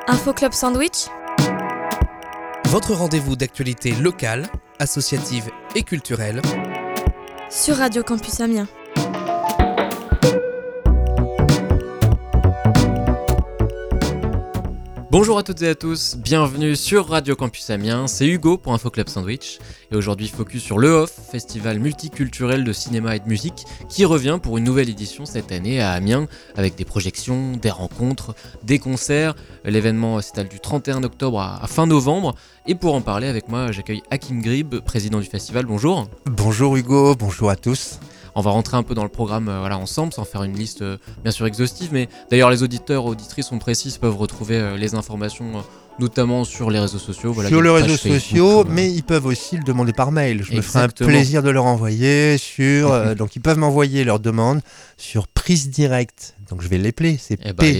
Info Club Sandwich, votre rendez-vous d'actualité locale, associative et culturelle sur Radio Campus Amiens. Bonjour à toutes et à tous, bienvenue sur Radio Campus Amiens, c'est Hugo pour Info Club Sandwich et aujourd'hui focus sur le OFF, festival multiculturel de cinéma et de musique qui revient pour une nouvelle édition cette année à Amiens avec des projections, des rencontres, des concerts. L'événement s'étale du 31 octobre à fin novembre et pour en parler avec moi j'accueille Hakim Grib, président du festival, bonjour. Bonjour Hugo, bonjour à tous. On va rentrer un peu dans le programme ensemble sans faire une liste bien sûr exhaustive, mais d'ailleurs les auditeurs auditrices on précise peuvent retrouver les informations notamment sur les réseaux sociaux. Sur les réseaux sociaux, mais ils peuvent aussi le demander par mail. Je me ferai un plaisir de leur envoyer sur... donc ils peuvent m'envoyer leurs demandes sur Prise Direct. Donc je vais l'épeler, c'est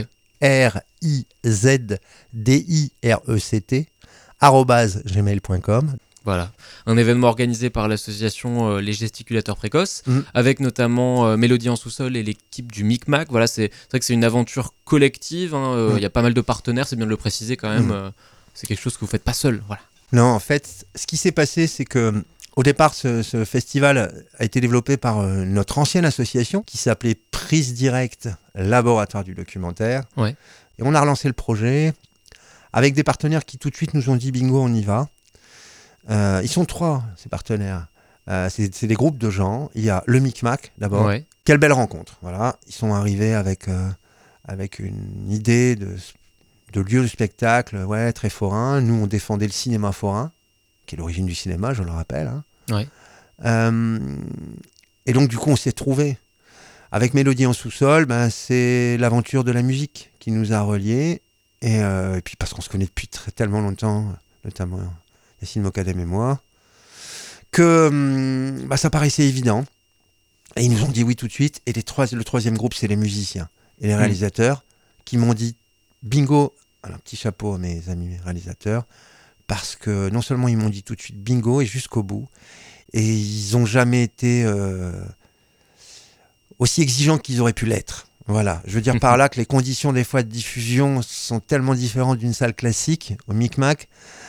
PRIZDIRECT @gmail.com. Voilà, un événement organisé par l'association Les Gesticulateurs Précoces, avec notamment Mélodie en sous-sol et l'équipe du Micmac. Voilà, c'est vrai que c'est une aventure collective, y a pas mal de partenaires, c'est bien de le préciser quand même, c'est quelque chose que vous ne faites pas seul. Voilà. Non, en fait, ce qui s'est passé, c'est que au départ, ce festival a été développé par notre ancienne association qui s'appelait Prise Direct, Laboratoire du documentaire. Ouais. Et on a relancé le projet avec des partenaires qui tout de suite nous ont dit bingo, on y va. Ils sont 3, ces partenaires. C'est des groupes de gens. Il y a le Micmac, d'abord. Ouais. Quelle belle rencontre. Voilà. Ils sont arrivés avec une idée de lieu de spectacle très forain. Nous, on défendait le cinéma forain, qui est l'origine du cinéma, je le rappelle. Ouais. Et donc, du coup, on s'est trouvés. Avec Mélodie en sous-sol, c'est l'aventure de la musique qui nous a reliés. Et puis, parce qu'on se connaît depuis tellement longtemps, notamment... Yacine Mokadem et moi, que ça paraissait évident. Et ils nous ont dit oui tout de suite. Et le troisième groupe, c'est les musiciens et les réalisateurs qui m'ont dit bingo. Alors, petit chapeau à mes amis réalisateurs, parce que non seulement ils m'ont dit tout de suite bingo et jusqu'au bout, et ils n'ont jamais été aussi exigeants qu'ils auraient pu l'être. Voilà, je veux dire par là que les conditions des fois de diffusion sont tellement différentes d'une salle classique au Micmac.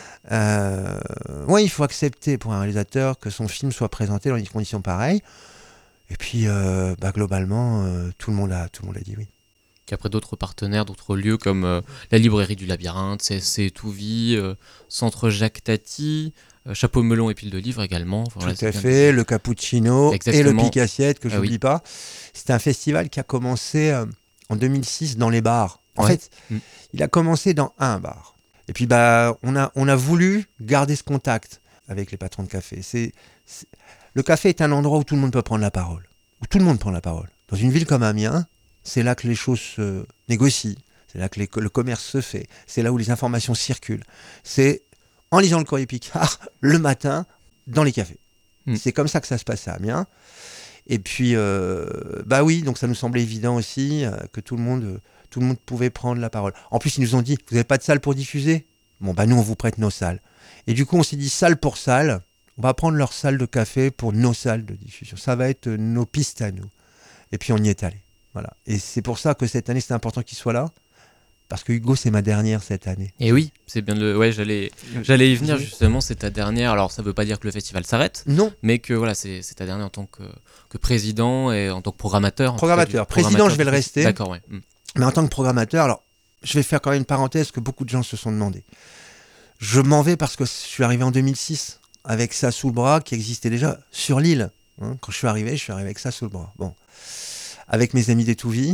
Il faut accepter pour un réalisateur que son film soit présenté dans des conditions pareilles. Et puis, globalement, tout le monde a dit oui. Qu'après d'autres partenaires, d'autres lieux comme la librairie du Labyrinthe, CSC Touvie, Centre Jacques Tati, Chapeau Melon et Pile de Livres également. Voilà, tout à fait, le Cappuccino. Exactement. Et le Pic-Assiette, que je n'oublie pas. C'était un festival qui a commencé en 2006 dans les bars. En fait, il a commencé dans un bar. Et puis, on a voulu garder ce contact avec les patrons de café. Le café est un endroit où tout le monde peut prendre la parole. Où tout le monde prend la parole. Dans une ville comme Amiens, c'est là que les choses se négocient. C'est là que le commerce se fait. C'est là où les informations circulent. C'est en lisant le Courrier Picard, le matin, dans les cafés. C'est comme ça que ça se passe à Amiens. Et puis, donc ça nous semblait évident aussi que tout le monde pouvait prendre la parole. En plus, ils nous ont dit, vous n'avez pas de salle pour diffuser ? Bon, nous, on vous prête nos salles. Et du coup, on s'est dit, salle pour salle, on va prendre leur salle de café pour nos salles de diffusion. Ça va être nos pistes à nous. Et puis, on y est allé. Voilà. Et c'est pour ça que cette année, c'est important qu'il soit là. Parce que Hugo, c'est ma dernière cette année. Et oui, c'est bien j'allais y venir justement, c'est ta dernière. Alors, ça ne veut pas dire que le festival s'arrête. Non. Mais que c'est ta dernière en tant que président et en tant que programmateur. Président, je vais le rester. D'accord, ouais. Mais en tant que programmateur, alors, je vais faire quand même une parenthèse que beaucoup de gens se sont demandé. Je m'en vais parce que je suis arrivé en 2006 avec ça sous le bras qui existait déjà sur l'île. Quand je suis arrivé avec ça sous le bras. Bon. Avec mes amis des Touvis,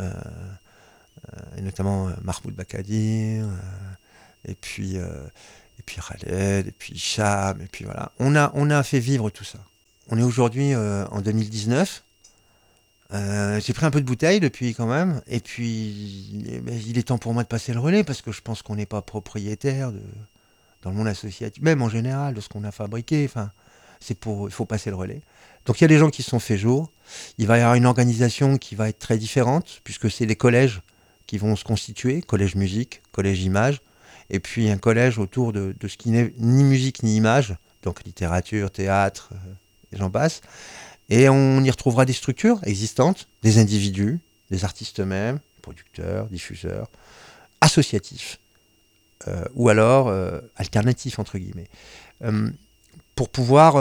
et notamment Mahmoud Bakadir, et puis Khaled, et puis Hicham, et puis voilà. On a fait vivre tout ça. On est aujourd'hui en 2019. J'ai pris un peu de bouteille depuis quand même, et puis il est temps pour moi de passer le relais parce que je pense qu'on n'est pas propriétaire dans le monde associatif, même en général, de ce qu'on a fabriqué. Enfin, il faut passer le relais. Donc il y a des gens qui se sont fait jour. Il va y avoir une organisation qui va être très différente puisque c'est les collèges qui vont se constituer, collège musique, collège image, et puis un collège autour de ce qui n'est ni musique ni image, donc littérature, théâtre, et j'en passe. Et on y retrouvera des structures existantes, des individus, des artistes eux-mêmes, producteurs, diffuseurs, associatifs. ou alors alternatif, entre guillemets, pour pouvoir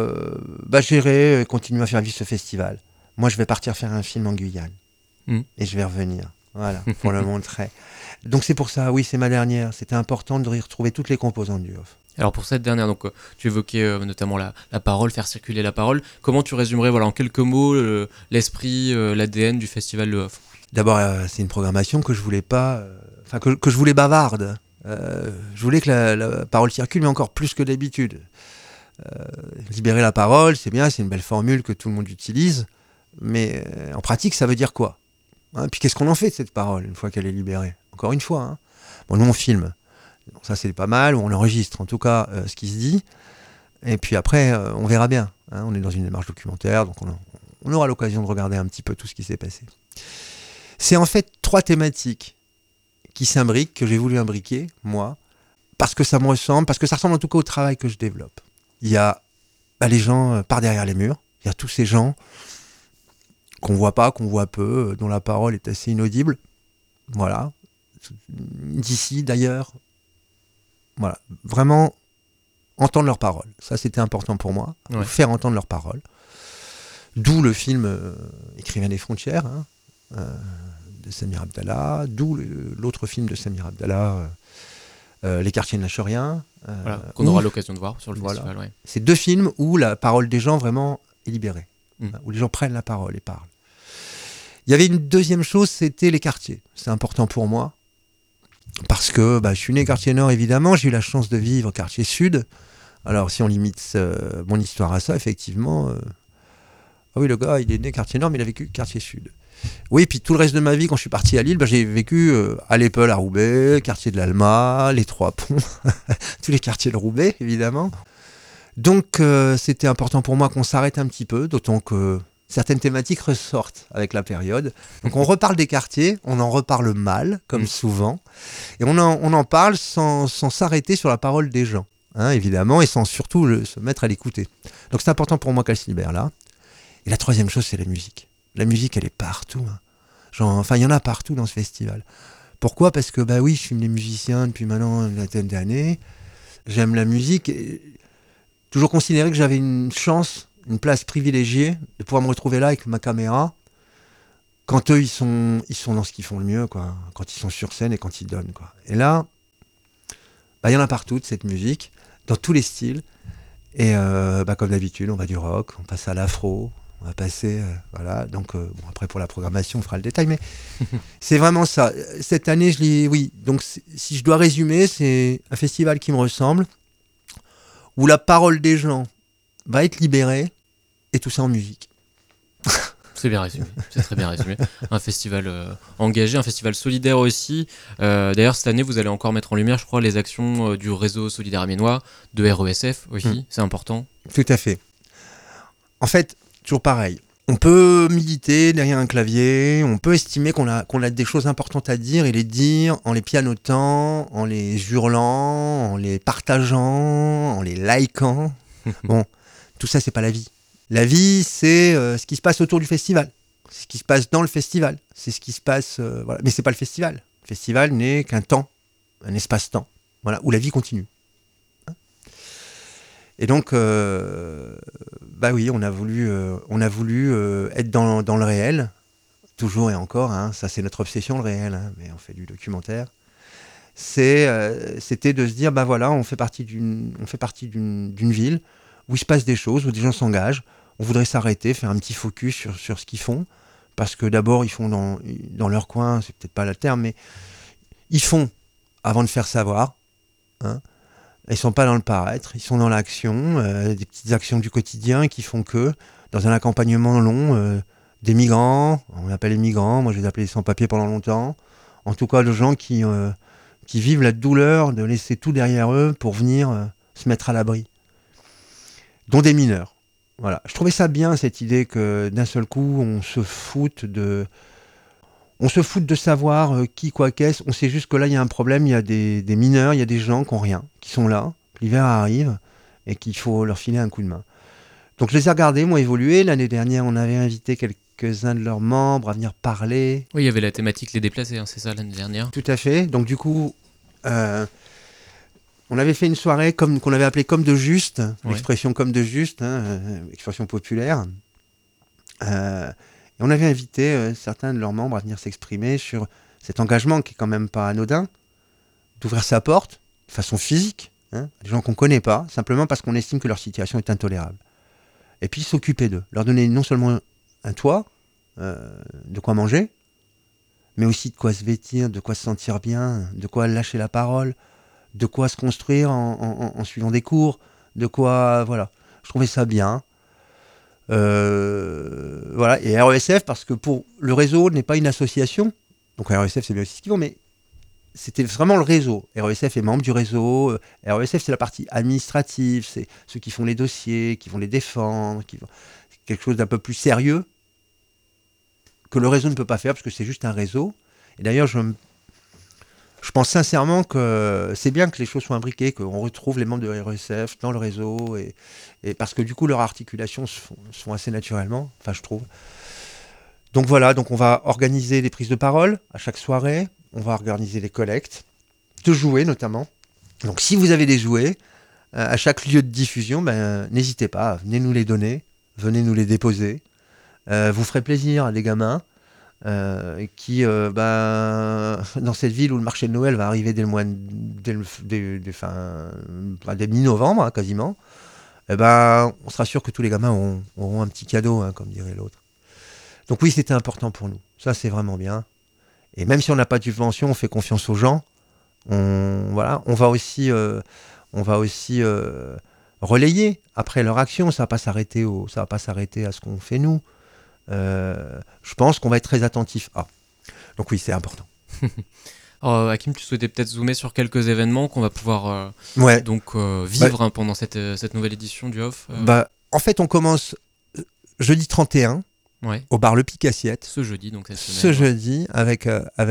gérer, continuer à faire vivre ce festival. Moi, je vais partir faire un film en Guyane et je vais revenir, voilà, pour le montrer. Donc c'est pour ça, oui, c'est ma dernière. C'était important de retrouver toutes les composantes du off. Alors pour cette dernière, donc, tu évoquais notamment la parole, faire circuler la parole. Comment tu résumerais en quelques mots l'esprit, l'ADN du festival Le Off ? D'abord, c'est une programmation que je voulais pas, que je voulais bavarde. Je voulais que la parole circule, mais encore plus que d'habitude. Libérer la parole, c'est bien, c'est une belle formule que tout le monde utilise, mais en pratique, ça veut dire quoi ? Puis qu'est-ce qu'on en fait de cette parole une fois qu'elle est libérée ? Encore une fois, Bon, nous on filme, donc ça c'est pas mal, ou on enregistre en tout cas ce qui se dit, et puis après on verra bien. On est dans une démarche documentaire, donc on aura l'occasion de regarder un petit peu tout ce qui s'est passé. C'est en fait 3 thématiques qui s'imbriquent, que j'ai voulu imbriquer, moi, parce que ça me ressemble, parce que ça ressemble en tout cas au travail que je développe. Il y a les gens par derrière les murs, il y a tous ces gens qu'on voit pas, qu'on voit peu, dont la parole est assez inaudible. Voilà. D'ici, d'ailleurs. Voilà. Vraiment entendre leurs paroles. Ça, c'était important pour moi. Ouais. Faire entendre leurs paroles. D'où le film Écrivain des frontières, de Samir Abdallah. D'où l'autre film de Samir Abdallah, Les quartiers de Nachorien. Qu'on aura l'occasion de voir sur le festival. Ouais. C'est 2 films où la parole des gens vraiment est libérée. Où les gens prennent la parole et parlent. Il y avait une deuxième chose, c'était les quartiers. C'est important pour moi, parce que je suis né quartier nord, évidemment, j'ai eu la chance de vivre quartier sud. Alors si on limite mon histoire à ça, effectivement, oui, le gars, il est né quartier nord, mais il a vécu quartier sud. Oui, puis tout le reste de ma vie, quand je suis parti à Lille, j'ai vécu à l'Épel, à Roubaix, quartier de l'Alma, les Trois Ponts, tous les quartiers de Roubaix, évidemment. Donc c'était important pour moi qu'on s'arrête un petit peu, d'autant que certaines thématiques ressortent avec la période. Donc on reparle des quartiers, on en reparle mal, comme souvent, et on en parle sans s'arrêter sur la parole des gens, évidemment, et sans surtout se mettre à l'écouter. Donc c'est important pour moi qu'elle se libère là. Et la troisième chose, c'est la musique. La musique, elle est partout. Il y en a partout dans ce festival. Pourquoi ? Parce que, oui, je filme les musiciens depuis maintenant une vingtaine d'années. J'aime la musique. Et toujours considéré que j'avais une chance, une place privilégiée de pouvoir me retrouver là avec ma caméra quand eux, ils sont dans ce qu'ils font le mieux, quoi. Quand ils sont sur scène et quand ils donnent, quoi. Et là, il y en a partout de cette musique, dans tous les styles. Et comme d'habitude, on va du rock, on passe à l'afro, on va passer... voilà. Donc, après, pour la programmation, on fera le détail, mais c'est vraiment ça. Cette année, oui. Donc, si je dois résumer, c'est un festival qui me ressemble, où la parole des gens va être libérée, et tout ça en musique. C'est bien résumé, c'est très bien résumé. Un festival engagé, un festival solidaire aussi. D'ailleurs, cette année, vous allez encore mettre en lumière, je crois, les actions du réseau solidaire amiénois, de RESF aussi, c'est important. Tout à fait. En fait, toujours pareil. On peut militer derrière un clavier, on peut estimer qu'on a des choses importantes à dire et les dire en les pianotant, en les hurlant, en les partageant, en les likant. Bon, tout ça, c'est pas la vie. La vie, c'est ce qui se passe autour du festival. C'est ce qui se passe dans le festival. C'est ce qui se passe... voilà. Mais c'est pas le festival. Le festival n'est qu'un temps, un espace-temps, voilà, où la vie continue. Et donc, oui, on a voulu être dans le réel, toujours et encore. Ça, c'est notre obsession, le réel. Mais on fait du documentaire. C'était de se dire, on fait partie d'une ville où il se passe des choses, où des gens s'engagent. On voudrait s'arrêter, faire un petit focus sur ce qu'ils font. Parce que d'abord, ils font dans leur coin, c'est peut-être pas le terme, mais ils font avant de faire savoir. Ils ne sont pas dans le paraître, ils sont dans l'action, des petites actions du quotidien qui font que, dans un accompagnement long, des migrants, on appelle les migrants, moi je les appelais les sans-papiers pendant longtemps, en tout cas de gens qui vivent la douleur de laisser tout derrière eux pour venir se mettre à l'abri. Dont des mineurs. Voilà. Je trouvais ça bien, cette idée que d'un seul coup, on se foute de savoir qui, quoi, qu'est-ce. On sait juste que là, il y a un problème, il y a des mineurs, il y a des gens qui n'ont rien, qui sont là, l'hiver arrive, et qu'il faut leur filer un coup de main. Donc je les ai regardés, moi, évoluer. L'année dernière, on avait invité quelques-uns de leurs membres à venir parler. Oui, il y avait la thématique les déplacés, c'est ça, l'année dernière. Tout à fait. Donc du coup... on avait fait une soirée qu'on avait appelée Comme de Juste, Ouais. l'expression Comme de Juste, expression populaire. Et on avait invité certains de leurs membres à venir s'exprimer sur cet engagement qui est quand même pas anodin, d'ouvrir sa porte de façon physique, à des gens qu'on connaît pas, simplement parce qu'on estime que leur situation est intolérable. Et puis s'occuper d'eux, leur donner non seulement un toit, de quoi manger, mais aussi de quoi se vêtir, de quoi se sentir bien, de quoi lâcher la parole, de quoi se construire en suivant des cours, de quoi, voilà. Je trouvais ça bien. Voilà, et RESF, parce que pour le réseau n'est pas une association, donc RESF c'est bien aussi ce qu'ils font, mais c'était vraiment le réseau. RESF est membre du réseau, RESF c'est la partie administrative, c'est ceux qui font les dossiers, qui vont les défendre, c'est quelque chose d'un peu plus sérieux que le réseau ne peut pas faire, parce que c'est juste un réseau. Et d'ailleurs, je pense sincèrement que c'est bien que les choses soient imbriquées, qu'on retrouve les membres de RESF dans le réseau, et parce que du coup, leurs articulations se font assez naturellement, enfin je trouve. Donc voilà, donc on va organiser des prises de parole à chaque soirée, on va organiser des collectes, de jouets notamment. Donc si vous avez des jouets, à chaque lieu de diffusion, n'hésitez pas, venez nous les donner, venez nous les déposer. Vous ferez plaisir à des gamins qui, dans cette ville où le marché de Noël va arriver dès mi-novembre, quasiment, on sera sûr que tous les gamins auront un petit cadeau, comme dirait l'autre. Donc oui, c'était important pour nous. Ça, c'est vraiment bien. Et même si on n'a pas de subvention, on fait confiance aux gens. On va aussi relayer après leur action. Ça va pas s'arrêter à ce qu'on fait nous. Je pense qu'on va être très attentif. Donc oui, c'est important. Alors, Hakim, tu souhaitais peut-être zoomer sur quelques événements qu'on va pouvoir vivre pendant cette nouvelle édition du Off. En fait, on commence jeudi 31 au bar Le Pic-Assiette. Ce jeudi, donc cette semaine. Ce jeudi, avec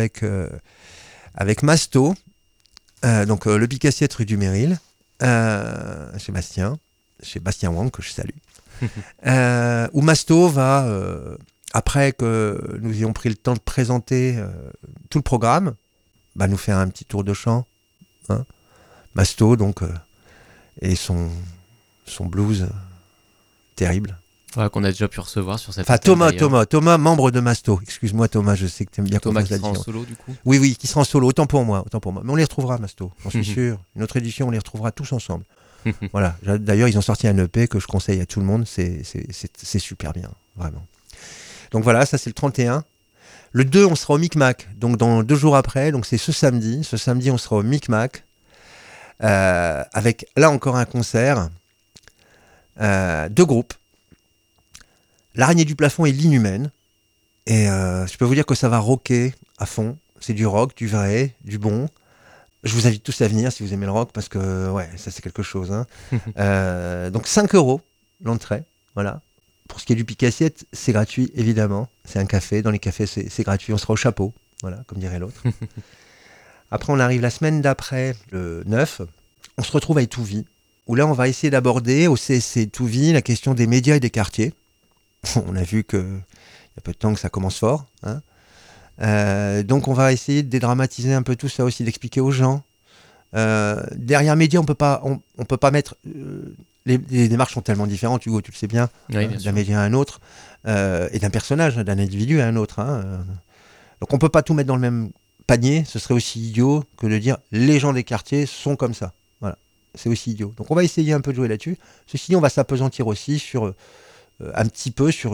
Masto, donc Le Pic-Assiette rue du Méril, chez Bastien Wang, que je salue. Où Masto va, après que nous ayons pris le temps de présenter tout le programme, nous faire un petit tour de chant. Masto, donc, et son blues terrible. Voilà, qu'on a déjà pu recevoir sur cette Thomas, membre de Masto. Excuse-moi Thomas, je sais que tu aimes bien Thomas qui sera en solo du coup. Oui, qui sera en solo, autant pour moi. Mais on les retrouvera, Masto, j'en suis sûr. Une autre édition, on les retrouvera tous ensemble. Voilà. D'ailleurs, ils ont sorti un EP que je conseille à tout le monde. C'est super bien, vraiment. Donc voilà, ça c'est le 31. Le 2, on sera au Micmac. Donc dans 2 jours après, donc c'est ce samedi. Ce samedi, on sera au Micmac. Avec là encore un concert. 2 groupes. L'Araignée du plafond et l'Inhumaine. Et je peux vous dire que ça va rocker à fond. C'est du rock, du vrai, du bon. Je vous invite tous à venir si vous aimez le rock, parce que ça c'est quelque chose. Donc 5 € l'entrée, voilà. Pour ce qui est du Pic-Assiette, c'est gratuit évidemment. C'est un café, dans les cafés c'est gratuit, on sera au chapeau, voilà, comme dirait l'autre. Après on arrive la semaine d'après, le 9, on se retrouve à Étouville, où là on va essayer d'aborder au CSC Étouville la question des médias et des quartiers. On a vu qu'il y a peu de temps que ça commence fort, donc on va essayer de dédramatiser un peu tout ça aussi, d'expliquer aux gens. Derrière médias, on peut pas mettre... les démarches sont tellement différentes, Hugo, tu le sais bien, d'un média à un autre, et d'un personnage, d'un individu à un autre. Donc on peut pas tout mettre dans le même panier, ce serait aussi idiot que de dire les gens des quartiers sont comme ça. Voilà, c'est aussi idiot. Donc on va essayer un peu de jouer là-dessus. Ceci dit, on va s'apesantir aussi sur un petit peu sur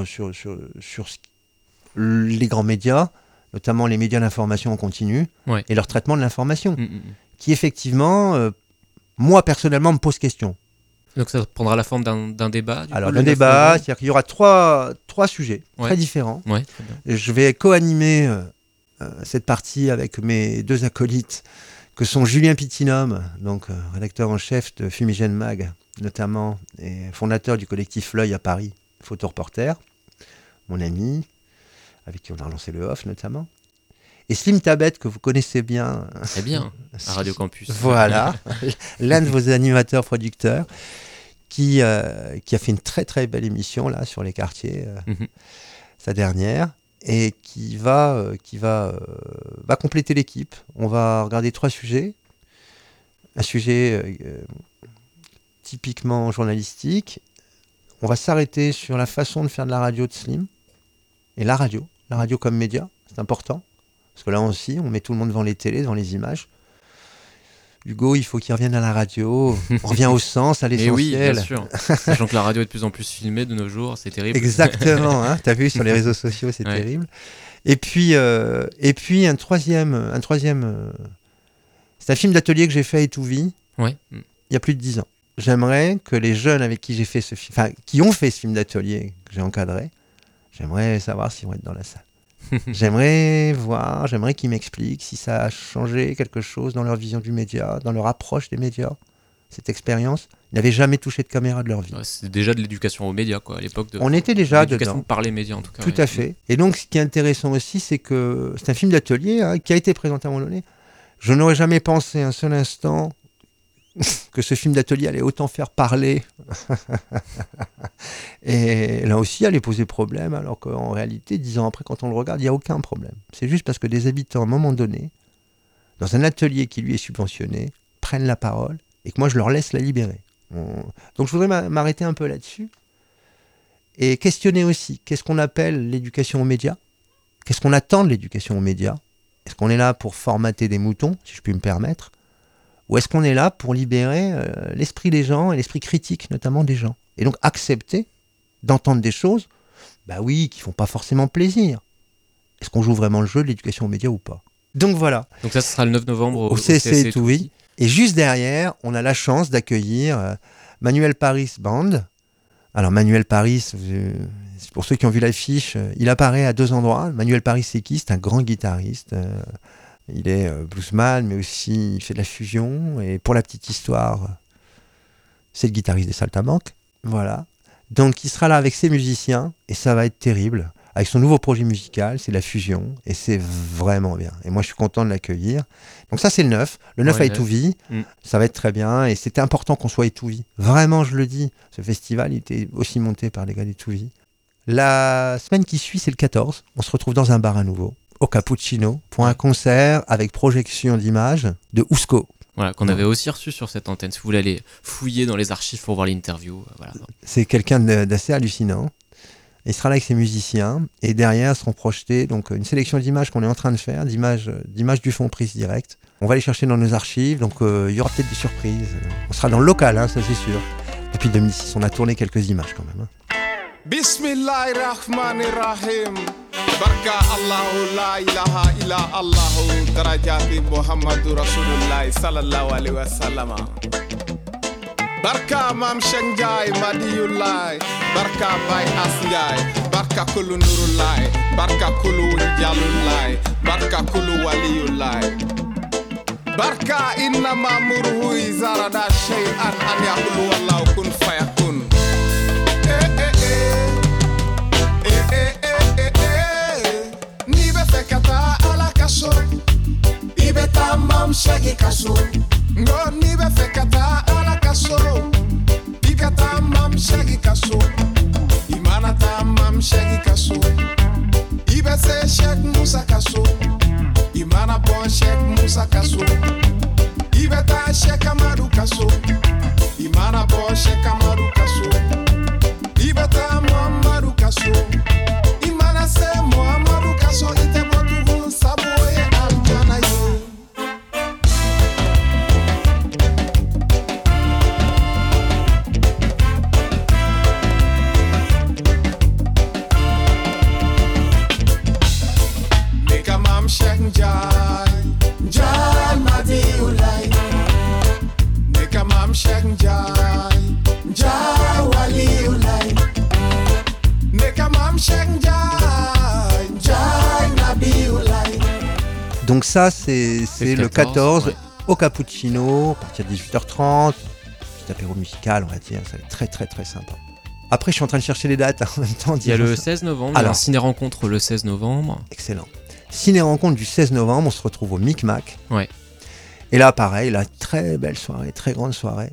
les grands médias, notamment les médias d'information en continu, et leur traitement de l'information, qui effectivement, moi personnellement, me pose question. Donc ça prendra la forme d'un débat. Alors d'un débat, c'est-à-dire qu'il y aura trois sujets très différents. Ouais, très bien. Je vais co-animer cette partie avec mes 2 acolytes, que sont Julien Pitinum, donc rédacteur en chef de Fumigène Mag, notamment, et fondateur du collectif L'Œil à Paris, photoreporter, mon ami, avec qui on a lancé le Off notamment. Et Slim Tabet, que vous connaissez bien. Très bien, à Radio Campus. Voilà, l'un de vos animateurs producteurs, qui a fait une très très belle émission là sur les quartiers, sa dernière, et qui va compléter l'équipe. On va regarder 3 sujets. un sujet typiquement journalistique. On va s'arrêter sur la façon de faire de la radio de Slim. Et la radio comme média, c'est important. Parce que là aussi, on met tout le monde devant les télés, devant les images. Hugo, il faut qu'il revienne à la radio. On revient au sens, à l'essentiel. Oui, bien sûr. Sachant que la radio est de plus en plus filmée de nos jours, c'est terrible. Exactement, hein, t'as vu sur les réseaux sociaux, c'est terrible. Et puis un troisième, c'est un film d'atelier que j'ai fait à Étouville, il y a plus de 10 ans. J'aimerais que les jeunes avec qui j'ai fait ce film, enfin, qui ont fait ce film d'atelier que j'ai encadré, j'aimerais savoir s'ils vont être dans la salle. J'aimerais qu'ils m'expliquent si ça a changé quelque chose dans leur vision du média, dans leur approche des médias, cette expérience. Ils n'avaient jamais touché de caméra de leur vie. C'est déjà de l'éducation aux médias, quoi, à l'époque. On était déjà dedans. L'éducation par les médias, en tout cas. Tout à fait. Et donc, ce qui est intéressant aussi, c'est que c'est un film d'atelier qui a été présenté à un moment donné. Je n'aurais jamais pensé un seul instant que ce film d'atelier allait autant faire parler. Et là aussi, allait poser problème, alors qu'en réalité, 10 ans après, quand on le regarde, il n'y a aucun problème. C'est juste parce que des habitants, à un moment donné, dans un atelier qui lui est subventionné, prennent la parole et que moi, je leur laisse la libérer. Donc, je voudrais m'arrêter un peu là-dessus et questionner aussi, qu'est-ce qu'on appelle l'éducation aux médias ? Qu'est-ce qu'on attend de l'éducation aux médias ? Est-ce qu'on est là pour formater des moutons, si je puis me permettre ? Ou est-ce qu'on est là pour libérer l'esprit des gens et l'esprit critique, notamment des gens ? Et donc accepter d'entendre des choses, qui font pas forcément plaisir. Est-ce qu'on joue vraiment le jeu de l'éducation aux médias ou pas ? Donc voilà. Donc ça, ce sera le 9 novembre au CSC Étouville. Et juste derrière, on a la chance d'accueillir Manuel Paris Band. Alors Manuel Paris, c'est pour ceux qui ont vu l'affiche, il apparaît à 2 endroits. Manuel Paris, c'est qui ? C'est un grand guitariste. Il est bluesman, mais aussi il fait de la fusion. Et pour la petite histoire, c'est le guitariste des Saltimbanques. Voilà. Donc il sera là avec ses musiciens et ça va être terrible. Avec son nouveau projet musical, c'est la fusion et c'est vraiment bien. Et moi je suis content de l'accueillir. Donc ça c'est le 9. Le 9 à Étouville, ça va être très bien. Et c'était important qu'on soit à Étouville. Vraiment, je le dis. Ce festival il était aussi monté par les gars d'Étouville. La semaine qui suit, c'est le 14. On se retrouve dans un bar à nouveau. Au Cappuccino pour un concert avec projection d'images de Ousco. Voilà, qu'on avait aussi reçu sur cette antenne. Si vous voulez aller fouiller dans les archives pour voir l'interview. Voilà. C'est quelqu'un d'assez hallucinant. Il sera là avec ses musiciens et derrière seront projetées donc, une sélection d'images qu'on est en train de faire, d'images du fond prises direct. On va les chercher dans nos archives, donc il y aura peut-être des surprises. On sera dans le local, ça c'est sûr. Depuis 2006, on a tourné quelques images quand même. Bismillahirrahmanirrahim. Barka Allahu la ilaha illa Allahu darajati Muhammadur Rasulullah sallallahu alaihi wasallam. Barka Mam Shenjai Madiyullah. Barka Bay Asjai. Barka Kulu Nurullah. Barka Kulu Jalullah. Barka Kulu Waliyullah. Barka inna ma'muruhu izarada shay'an an yaqulu wallahu kun fayakun. Ibeta mam shagi kaso ngo nibe fekata ala kaso ibeta mam shagi kaso imanata mam shagi kaso ibese shek musa kaso imana bon shek musa kaso ibeta shek amadu kaso imana bon shek amadu kaso ibeta mamadu kaso imana se muhammadu kaso ite botu saboye aljana yo. Donc ça, c'est le 14 au Cappuccino, à partir de 18h30. Petit apéro musical, on va dire, ça va être très très très sympa. Après, je suis en train de chercher les dates en même temps. Il y a le 16 novembre, alors, ciné-rencontre le 16 novembre. Excellent. Ciné-rencontre du 16 novembre, on se retrouve au Micmac. Ouais. Et là, pareil, la très belle soirée, très grande soirée.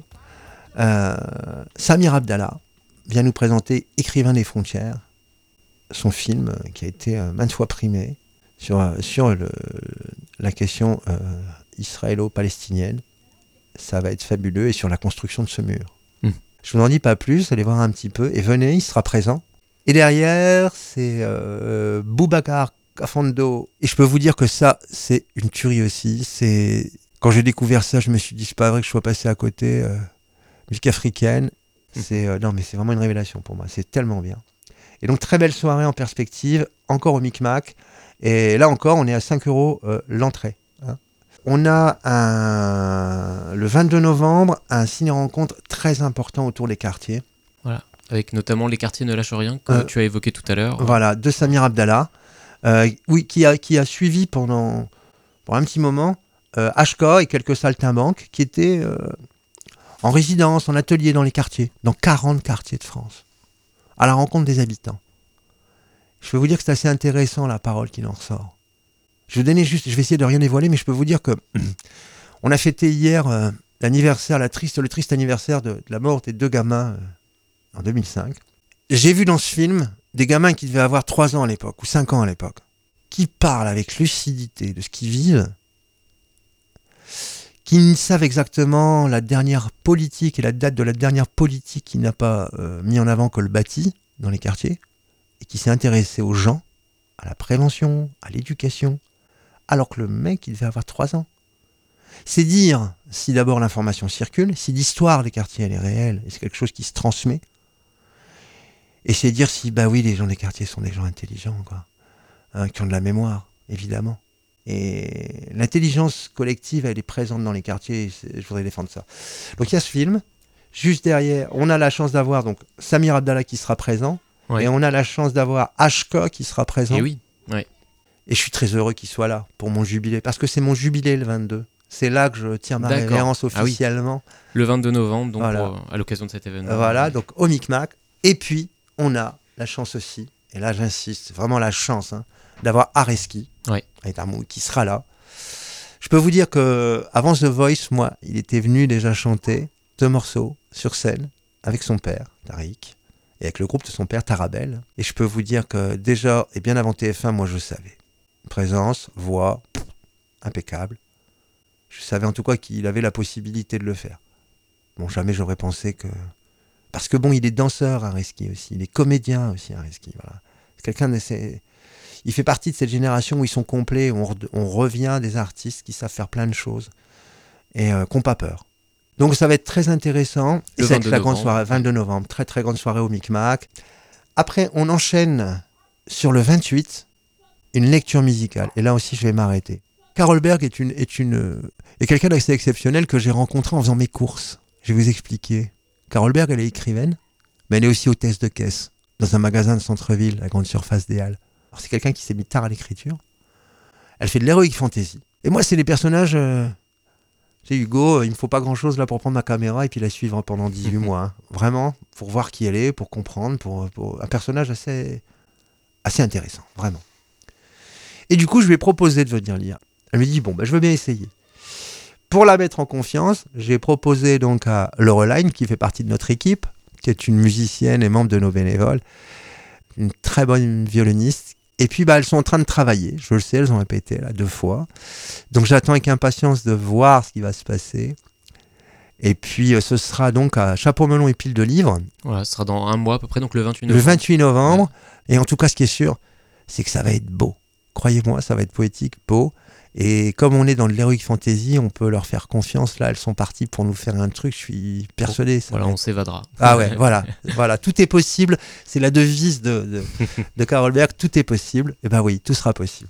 Samir Abdallah vient nous présenter Écrivain des frontières, son film qui a été maintes fois primé sur la question israélo-palestinienne. ça va être fabuleux, et sur la construction de ce mur. Je vous en dis pas plus, allez voir un petit peu, et venez, il sera présent. Et derrière, c'est Boubacar Kafando, et je peux vous dire que ça, c'est une tuerie aussi. Quand j'ai découvert ça, je me suis dit, c'est pas vrai que je sois passé à côté. Musique africaine, non mais c'est vraiment une révélation pour moi, c'est tellement bien. Et donc très belle soirée en perspective, encore au Micmac, et là encore, on est à 5 € l'entrée. On a le 22 novembre un ciné-rencontre très important autour des quartiers. Voilà, avec notamment les quartiers ne lâchent rien, que tu as évoqué tout à l'heure. Voilà, de Samir Abdallah, qui a suivi pendant un petit moment HK et quelques saltimbanques qui étaient en résidence, en atelier dans les quartiers, dans 40 quartiers de France, à la rencontre des habitants. Je peux vous dire que c'est assez intéressant la parole qui en ressort. Je vais essayer de rien dévoiler, mais je peux vous dire que on a fêté hier le triste anniversaire de la mort des 2 gamins en 2005. J'ai vu dans ce film des gamins qui devaient avoir 3 ans à l'époque, ou 5 ans à l'époque, qui parlent avec lucidité de ce qu'ils vivent, qui savent exactement la dernière politique et la date de la dernière politique qui n'a pas mis en avant que le bâti dans les quartiers, et qui s'est intéressé aux gens, à la prévention, à l'éducation, alors que le mec, il devait avoir 3 ans. C'est dire si d'abord l'information circule, si l'histoire des quartiers elle est réelle, et c'est quelque chose qui se transmet, et c'est dire si, les gens des quartiers sont des gens intelligents, quoi, qui ont de la mémoire, évidemment. Et l'intelligence collective, elle est présente dans les quartiers, je voudrais défendre ça. Donc il y a ce film, juste derrière, on a la chance d'avoir donc Samir Abdallah qui sera présent, et on a la chance d'avoir HK qui sera présent. Et oui, ouais. Et je suis très heureux qu'il soit là pour mon jubilé, parce que c'est mon jubilé le 22. C'est là que je tiens ma révérence officiellement. Le 22 novembre, donc voilà. À l'occasion de cet événement. Voilà, donc au Micmac. Et puis, on a la chance aussi, et là j'insiste, c'est vraiment la chance, d'avoir Areski, qui sera là. Je peux vous dire qu'avant The Voice, moi, il était venu déjà chanter 2 morceaux sur scène avec son père, Tariq, et avec le groupe de son père, Tarabel. Et je peux vous dire que déjà, et bien avant TF1, moi je savais. Présence, voix, impeccable. Je savais en tout cas qu'il avait la possibilité de le faire. Bon, jamais j'aurais pensé que... Parce que il est danseur, Areski aussi. Il est comédien aussi, Areski. Voilà. C'est quelqu'un de... Il fait partie de cette génération où ils sont complets, où on revient des artistes qui savent faire plein de choses et qui n'ont pas peur. Donc ça va être très intéressant. Et ça va être la grande soirée, 22 novembre. Très très grande soirée au Micmac. Après, on enchaîne sur le 28, une lecture musicale. Et là aussi, je vais m'arrêter. Carole Berg est quelqu'un d'assez exceptionnel que j'ai rencontré en faisant mes courses. Je vais vous expliquer. Carole Berg, elle est écrivaine, mais elle est aussi hôtesse de caisse dans un magasin de centre-ville, à grande surface des Halles. Alors c'est quelqu'un qui s'est mis tard à l'écriture. Elle fait de l'heroic fantasy. Et moi, c'est les personnages... C'est Hugo, il me faut pas grand-chose là pour prendre ma caméra et puis la suivre pendant 18 mois. Vraiment, pour voir qui elle est, pour comprendre, pour un personnage assez intéressant, vraiment. Et du coup, je lui ai proposé de venir lire. Elle me dit, je veux bien essayer. Pour la mettre en confiance, j'ai proposé donc à Laureline, qui fait partie de notre équipe, qui est une musicienne et membre de nos bénévoles, une très bonne violoniste. Et puis, elles sont en train de travailler. Je le sais, elles ont répété là 2 fois. Donc, j'attends avec impatience de voir ce qui va se passer. Et puis, ce sera donc à Chapeau melon et pile de livres. Voilà, ce sera dans 1 mois à peu près, donc le 28 novembre. Le 28 novembre. Ouais. Et en tout cas, ce qui est sûr, c'est que ça va être beau. Croyez-moi, ça va être poétique, beau. Et comme on est dans de l'heroic fantasy, on peut leur faire confiance. Là, elles sont parties pour nous faire un truc. Je suis persuadé. Voilà, on s'évadera. Ah ouais, voilà, tout est possible. C'est la devise de Carole Berg. Tout est possible. Et oui, tout sera possible.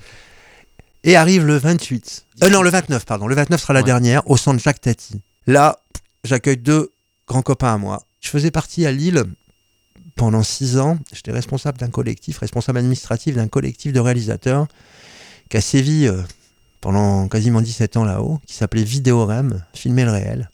Et arrive le 28. Le 29, pardon. Le 29 sera la dernière au centre Jacques Tati. Là, j'accueille 2 grands copains à moi. Je faisais partie à Lille pendant 6 ans. J'étais responsable administratif d'un collectif de réalisateurs qui a sévi pendant quasiment 17 ans là-haut, qui s'appelait Vidéorem, Filmer le réel.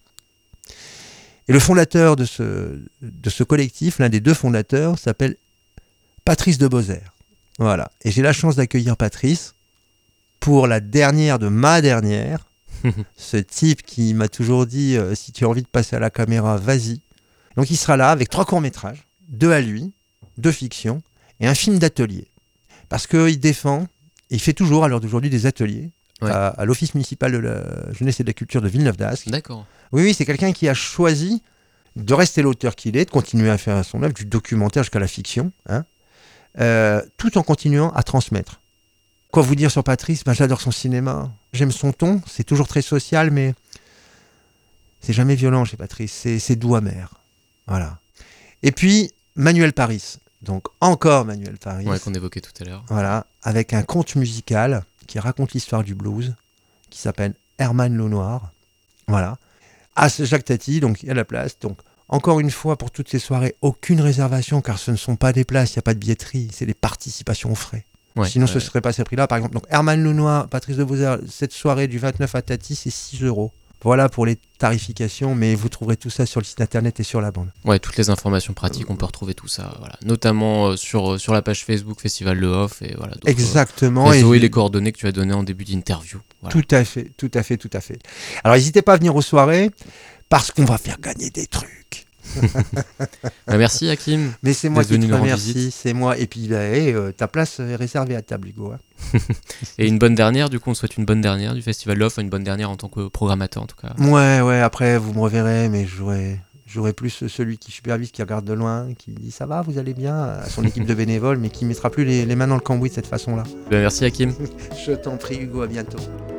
Et le fondateur de ce collectif, l'un des 2 fondateurs, s'appelle Patrice de Beauzère. Voilà. Et j'ai la chance d'accueillir Patrice pour la dernière de ma dernière. Ce type qui m'a toujours dit, si tu as envie de passer à la caméra, vas-y. Donc il sera là avec 3 courts-métrages, 2 à lui, 2 fictions, et un film d'atelier. Parce qu'il défend... Il fait toujours, à l'heure d'aujourd'hui, des ateliers Ouais. à l'Office municipal de la jeunesse et de la culture de Villeneuve-d'Ascq. D'accord. Oui, c'est quelqu'un qui a choisi de rester l'auteur qu'il est, de continuer à faire son œuvre, du documentaire jusqu'à la fiction, hein, tout en continuant à transmettre. Quoi vous dire sur Patrice ? J'adore son cinéma. J'aime son ton, c'est toujours très social, mais c'est jamais violent chez Patrice, c'est doux amer. Voilà. Et puis, Manuel Paris. Donc, encore Manuel Paris. Ouais, qu'on évoquait tout à l'heure. Voilà, avec un conte musical qui raconte l'histoire du blues, qui s'appelle Herman le Noir. Voilà. À Jacques Tati, donc il y a la place. Donc, encore une fois, pour toutes ces soirées, aucune réservation, car ce ne sont pas des places, il n'y a pas de billetterie, c'est des participations aux frais. Ouais, Sinon, ce ne serait pas ces prix-là. Par exemple, donc Herman le Noir, Patrice de Beauzère, cette soirée du 29 à Tati, c'est 6 €. Voilà pour les tarifications, mais vous trouverez tout ça sur le site internet et sur la bande. Ouais, toutes les informations pratiques, on peut retrouver tout ça, voilà. Notamment sur la page Facebook Festival Le Off et voilà. Exactement. Réseau et les coordonnées que tu as données en début d'interview. Voilà. Tout à fait, tout à fait, tout à fait. Alors, n'hésitez pas à venir aux soirées parce qu'on va faire gagner des trucs. Merci Hakim. Mais c'est moi d'être qui venu te nous rendre remercie, visite. c'est moi. Et puis, ta place est réservée à table, Hugo. Hein. Et une bonne dernière, du coup, on souhaite une bonne dernière du Festival Love, une bonne dernière en tant que programmateur en tout cas. Ouais, après, vous me reverrez, mais j'aurai plus celui qui supervise, qui regarde de loin, qui dit ça va, vous allez bien, à son équipe de bénévoles, mais qui mettra plus les mains dans le cambouis de cette façon-là. Merci Hakim. Je t'en prie, Hugo, à bientôt.